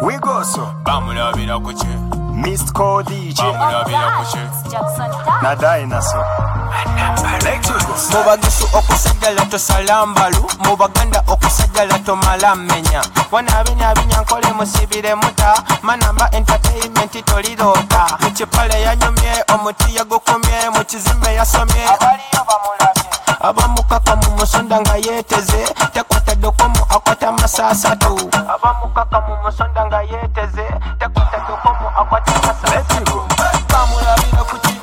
We go so. Bamulabira kuki. Missed call DJ. Bamulabira kuki. Na dinosaur. Mubagisu okusajjala tosalambalu, mubaganda okusajjala tomalamenya. Wanaabinya nkole musibire muta, Manamba Entertainment tolirota. Mukipale yanyumye, omuti yagukumye, mukizimbe yasomye. Abaliyo bamulabye. Abamukaka mu musonda nga yeeteze, tekwata dokomu akwata masasatu. Abamukaka mu musonda nga yeeteze, tekwata dokomu akwata masasatu. Bamulabira kuki.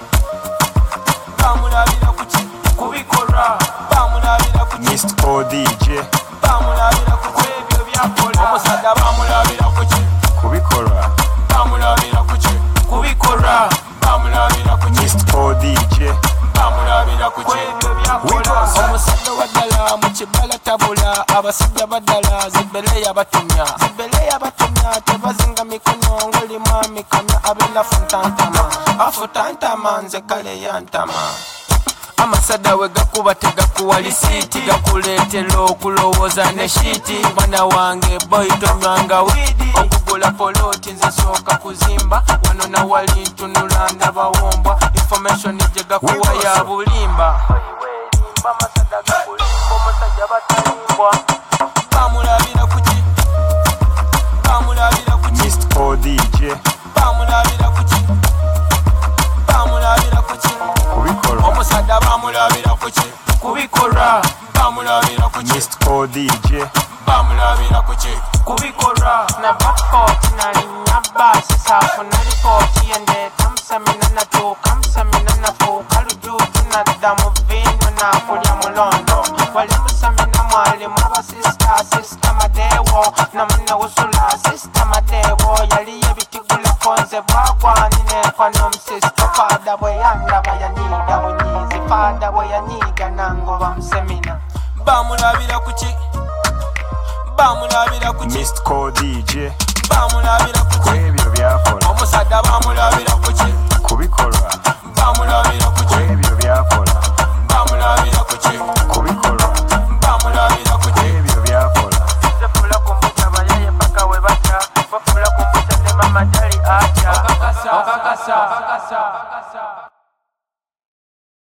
Bamulabira kuki. Kubikora. Bamulabira kuki. Missed call DJ. Bamulabira kuki. Ebyo byakola. Omusajja bamulabira kuki. Kubikora. Bamulabira kuki. Kubikora. Bamulabira kuki. Missed call DJ. Bamulabira kuki. Ebyo byakola. Omusajja waddala mu kibala tabula, abasajja baddala zibbele yabatumya. Zibbele yabatumya tebazinga mikono ng'oli mwami kamya abela futantama. Afutantama nze kale yantama. Amasada we gakuba tegakuwa lisiiti, gakuleetera okulowooza ne shiiti. Mwana wange boy tonywanga wiidi, okugula poloti nze sooka kuzimba. Wano na wali ntunula ndabawombwa, information gye gakuwa ya bulimba. Amasada gakulimba, omusajja batalimbwa. Bamulabira kuki. Bamulabira kuki. Missed call DJ. Bamulabira kuki. Bamulabira kuki. Kubikora. Omusajja bamulabira kuki. Kubikora. Bamulabira kuki. Missed call DJ. Bamulabira kuki. Kubikora. Na backcourt nalinnya baasi saafuna lipooti yendeeta musemina natuuka musemina nafuuka lujuuju nadda mu vinyo nakulya mulondo. Wali musemina mwalimu abasista madeewo namunne wusula sista madeewo yali yebitigulako nze bwagwanine kwa n'omusista faada bwe yandaba yanyiiga bunyiizi faada bwe yanyiiga nangoba musemina. Bamulabira kuki. Bamulabira kuki. Missed call DJ. Bamulabira kuki. Ebyo byakola. Omusajja bamulabira